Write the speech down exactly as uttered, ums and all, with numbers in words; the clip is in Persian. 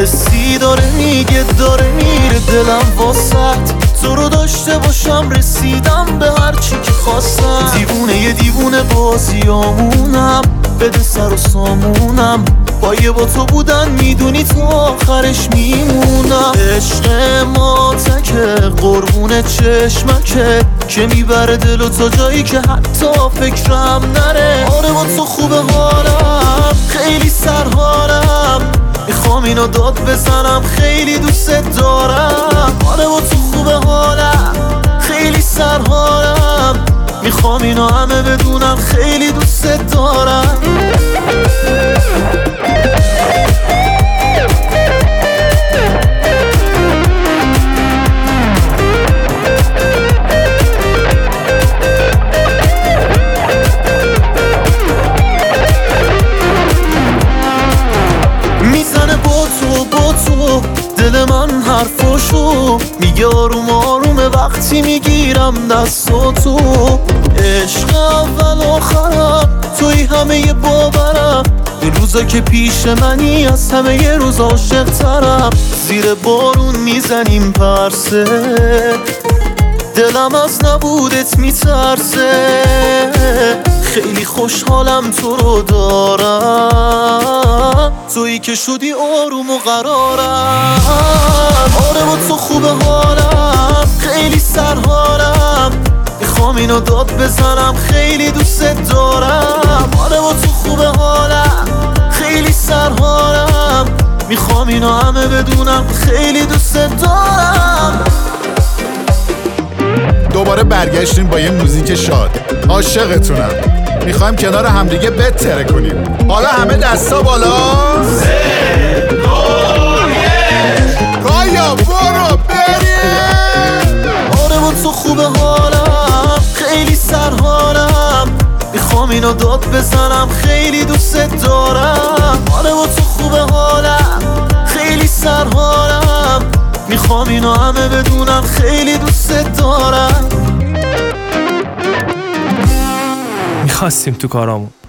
حسی داره میگه داره میره دلم واسط، تو رو داشته باشم رسیدم به هر چی که خواستم. دیوونه یه دیوونه بازیامونم، بده سر و سامونم، با یه با تو بودن میدونی تو آخرش میمونم. عشق ما تکه قربون چشمکه که میبره دل و تا جایی که حتی فکرم نره. آره با تو خوبه حالم، خیلی سرحالم، میخوام اینو داد بزنم، خیلی دوست دارم. آره با تو خوبه حالم، خیلی سرحالم، میخوام اینو همه بدونم، خیلی دوست دارم. میزنه با تو با تو دل من حرفاشو میگه، آروم آرومه وقتی میگیرم دستاتو. عشق اول آخرم توی همه ی باورم، این روزا که پیش منی از همه ی روز عاشق ترم. زیر بارون میزنیم پرسه، دلم از نبودت میترسه، خیلی خوشحالم تو رو دارم، تویی که شدی آروم و قرارم. آره با تو خوبه حالم، خیلی سرحالم، میخوام اینو داد بزنم، خیلی دوست دارم. آره با تو خوبه حالم، خیلی سرحالم، میخوام اینو همه بدونم، خیلی دوست دارم. دوباره برگشتیم با یه موزیک شاد. عاشقتونم، میخوایم کنار همدیگه بتره کنیم. حالا همه دستا بالا. سه دو یک کایا برو بریم. آره با تو خوبه حالم، خیلی سرحالم، میخوام اینو داد بزنم، خیلی دوست دارم. آره با تو خوبه حالم، خیلی سرحالم، میخوام اینو همه بدونم، خیلی دوست دارم. میخواستیم تو کارامون